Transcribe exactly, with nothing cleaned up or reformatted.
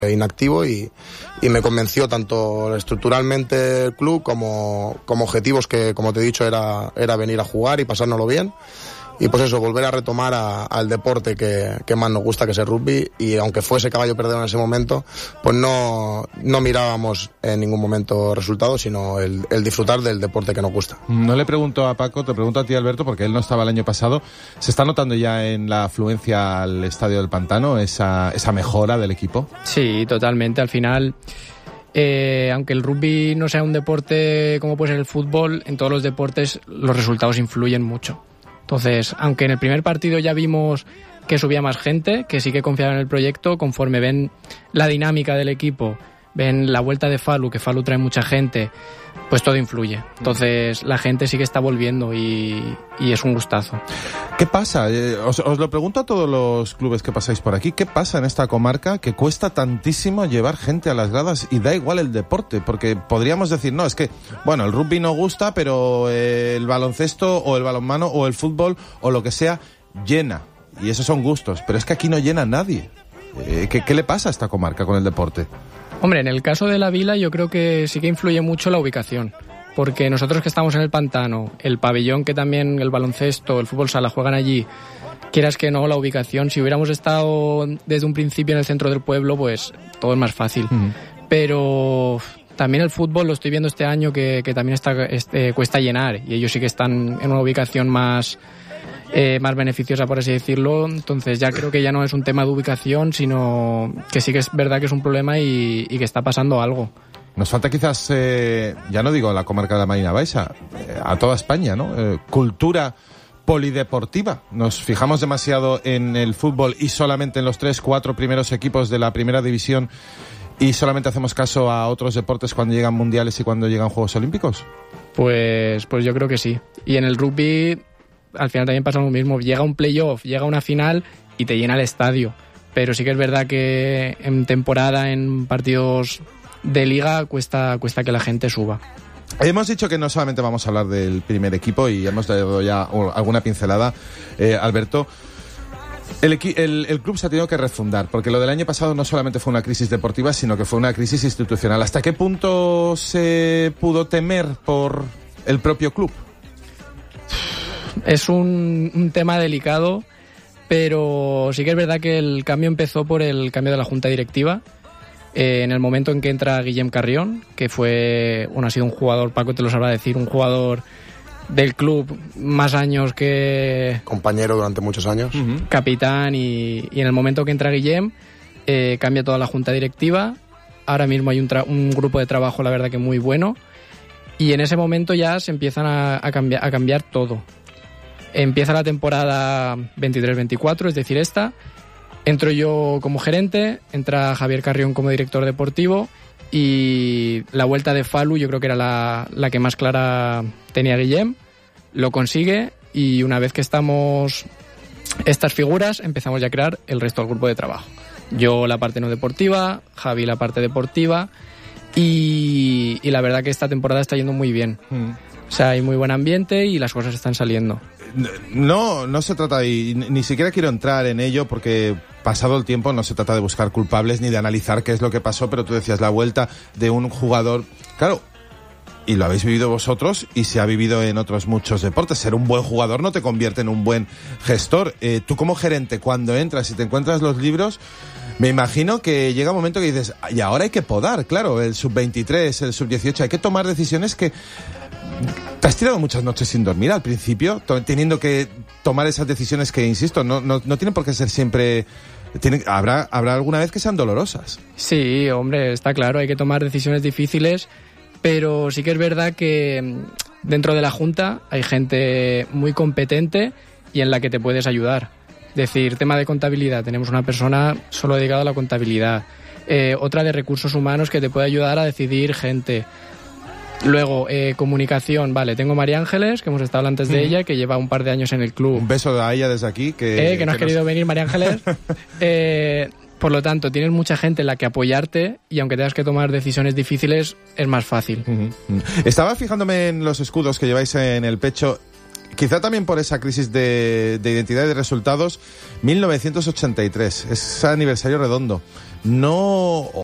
inactivo y, y me convenció tanto estructuralmente el club como, como objetivos que, como te he dicho, era, era venir a jugar y pasárnoslo bien. Y pues eso, volver a retomar a, al deporte que, que más nos gusta, que es el rugby, y aunque fuese caballo perdedor en ese momento, pues no, no mirábamos en ningún momento resultados, sino el, el disfrutar del deporte que nos gusta. No le pregunto a Paco, te pregunto a ti, Alberto, porque él no estaba el año pasado. ¿Se está notando ya en la afluencia al Estadio del Pantano esa, esa mejora del equipo? Sí, totalmente. Al final, eh, aunque el rugby no sea un deporte como puede ser el fútbol, en todos los deportes los resultados influyen mucho. Entonces, aunque en el primer partido ya vimos que subía más gente, que sí que confiaban en el proyecto, conforme ven la dinámica del equipo, ven la vuelta de Falu, que Falu trae mucha gente, pues todo influye. Entonces, la gente sí que está volviendo y, y es un gustazo. ¿Qué pasa? Eh, os, os lo pregunto a todos los clubes que pasáis por aquí. ¿Qué pasa en esta comarca que cuesta tantísimo llevar gente a las gradas y da igual el deporte? Porque podríamos decir, no, es que, bueno, el rugby no gusta, pero eh, el baloncesto o el balonmano o el fútbol o lo que sea llena. Y esos son gustos. Pero es que aquí no llena nadie. Eh, ¿qué, ¿Qué le pasa a esta comarca con el deporte? Hombre, en el caso de la Vila yo creo que sí que influye mucho la ubicación, porque nosotros que estamos en el Pantano, el pabellón que también el baloncesto, el fútbol sala juegan allí, quieras que no, la ubicación, si hubiéramos estado desde un principio en el centro del pueblo, pues todo es más fácil. Uh-huh. Pero también el fútbol lo estoy viendo este año que, que también está, este, cuesta llenar, y ellos sí que están en una ubicación más... Eh, más beneficiosa, por así decirlo. Entonces ya creo que ya no es un tema de ubicación, sino que sí que es verdad que es un problema y, y que está pasando algo. Nos falta quizás, eh, ya no digo la comarca de la Marina Baixa, eh, a toda España, ¿no? Eh, cultura polideportiva. Nos fijamos demasiado en el fútbol y solamente en los tres, cuatro primeros equipos de la primera división, y solamente hacemos caso a otros deportes cuando llegan mundiales y cuando llegan Juegos Olímpicos. Pues, pues yo creo que sí. Y en el rugby al final también pasa lo mismo, llega un playoff, llega una final y te llena el estadio, pero sí que es verdad que en temporada, en partidos de liga, cuesta, cuesta que la gente suba. Hemos dicho que no solamente vamos a hablar del primer equipo y hemos dado ya alguna pincelada, eh, Alberto. El, equi- el, el club se ha tenido que refundar, porque lo del año pasado no solamente fue una crisis deportiva, sino que fue una crisis institucional. ¿Hasta qué punto se pudo temer por el propio club? Es un, un tema delicado, pero sí que es verdad que el cambio empezó por el cambio de la junta directiva. Eh, en el momento en que entra Guillem Carrión, que fue, bueno, ha sido un jugador, Paco te lo sabrá decir, un jugador del club más años que... Compañero durante muchos años. Uh-huh. Capitán, y, y en el momento que entra Guillem, eh, cambia toda la junta directiva. Ahora mismo hay un, tra- un grupo de trabajo, la verdad que muy bueno, y en ese momento ya se empiezan a, a, cambiar, a cambiar todo. Empieza la temporada veintitrés veinticuatro, es decir, esta. Entro yo como gerente, entra Javier Carrión como director deportivo, y la vuelta de Falu yo creo que era la, la que más clara tenía Guillem. Lo consigue, y una vez que estamos estas figuras, empezamos ya a crear el resto del grupo de trabajo. Yo la parte no deportiva, Javi la parte deportiva, y, y la verdad que esta temporada está yendo muy bien. Mm. O sea, hay muy buen ambiente y las cosas están saliendo. No, no se trata, y ni siquiera quiero entrar en ello, porque pasado el tiempo no se trata de buscar culpables ni de analizar qué es lo que pasó, pero tú decías la vuelta de un jugador, claro, y lo habéis vivido vosotros y se ha vivido en otros muchos deportes. Ser un buen jugador no te convierte en un buen gestor. Eh, tú como gerente, cuando entras y te encuentras los libros, me imagino que llega un momento que dices, y ahora hay que podar, claro, el sub veintitrés, el sub dieciocho, hay que tomar decisiones que... ¿Te has tirado muchas noches sin dormir al principio, teniendo que tomar esas decisiones que, insisto, no, no, no tienen por qué ser siempre... Tienen, habrá, habrá alguna vez que sean dolorosas? Sí, hombre, está claro, hay que tomar decisiones difíciles, pero sí que es verdad que dentro de la Junta hay gente muy competente y en la que te puedes ayudar. Es decir, tema de contabilidad, tenemos una persona solo dedicada a la contabilidad. Eh, otra de recursos humanos que te puede ayudar a decidir gente. Luego, eh, comunicación, vale, tengo María Ángeles, que hemos estado antes de ella, que lleva un par de años en el club. Un beso a ella desde aquí. Que, eh, que no has que querido nos... venir, María Ángeles. eh, por lo tanto, tienes mucha gente en la que apoyarte, y aunque tengas que tomar decisiones difíciles, es más fácil. Uh-huh. Estaba fijándome en los escudos que lleváis en el pecho. Quizá también por esa crisis de, de identidad y de resultados, mil novecientos ochenta y tres, es aniversario redondo. no...